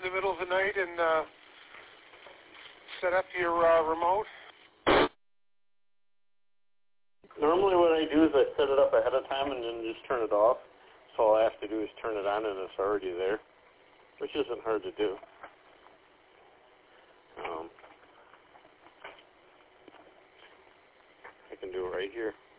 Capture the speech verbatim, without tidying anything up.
the middle of the night and uh, set up your uh, remote? Normally what I do is I set it up ahead of time and then just turn it off. So all I have to do is turn it on and it's already there, which isn't hard to do. Um, I can do it right here.